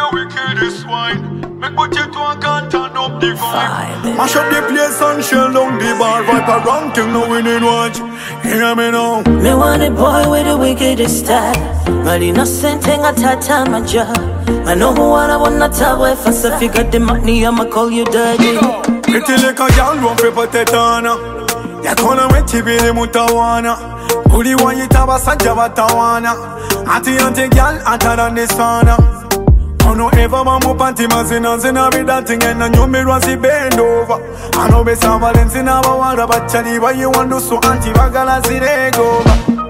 wickedest wine. Make what you do and can't turn up the vibe. Mash up the place and shell down the bar. Vibe around thing no winning watch. Hear me now. Me want a boy with the wickedest style. But innocent thing I tata my job. I know who I wanna tell if I say you got the money I'ma call you daddy. Pretty like a girl run for potetana. Ya kona wechi bili mutawana. Uli wanyi tabasa jabatawana. Anti girl hotter than the sauna. I know ever mamu panty mazina zina be that thing and you me run bend over. I know be San Valentina but what about Charlie? Why you want to so anti-bagala zire go?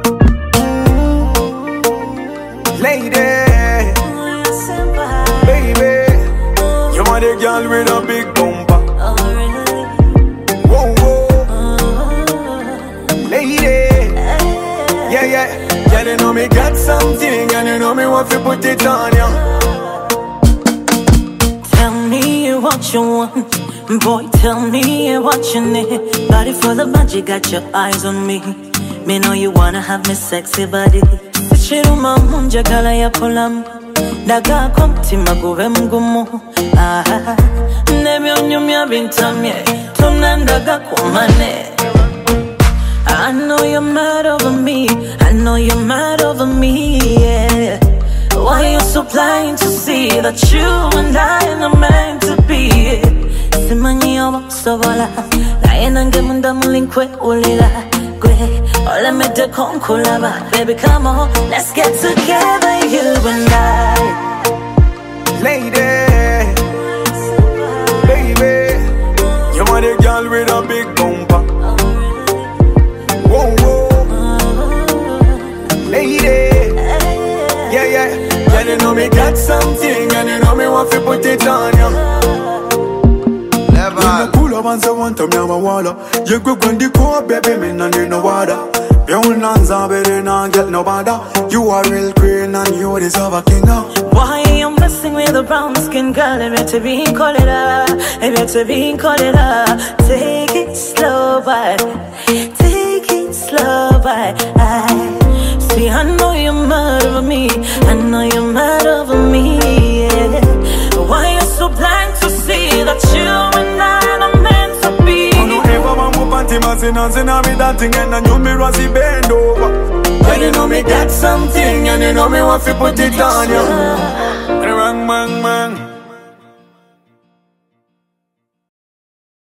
Lady, baby, you want a girl with a big bumper. Whoa, whoa, lady, yeah. Yeah, you know me got something and you know me want to put it on ya. Tell me what you want, boy, tell me what you need. Body full of magic, got your eyes on me. Me know you wanna have me sexy body. Shiruma munja kala ya polam. Daga komti maguwe mgumu. Nebyo nyumya bintamye. Tunandaga kumane. I know you're mad over me. I know you're mad over me, yeah. Why you so blind to see that you and I are meant to be? Simanyi oba sobola. Nayenange munda mulinkwe ulila. All me de konkulaba. Baby, come on, let's get together, you and I. Lady, baby, you want a girl with a big bumper. Whoa, whoa, lady, yeah, you know me got something and you know me want to put it on ya. When the pull up and say one time you have a water. You go when the cold baby, me no need no water. You will not baby, not get no bother. You are real queen and you deserve a king now. Why you messing with a brown skin girl? It better be call it up. It better be call it up. Take it slow, but take it slow, but see, I know you're mad over me. I know you're mad over me, yeah. Why you so blind to see that you and I are meant to be? I know ever mamu panty mazina zina be that thing and you me run bend over. Yeah, you know me got something and you know me want to put it on you. Bang, bang, bang.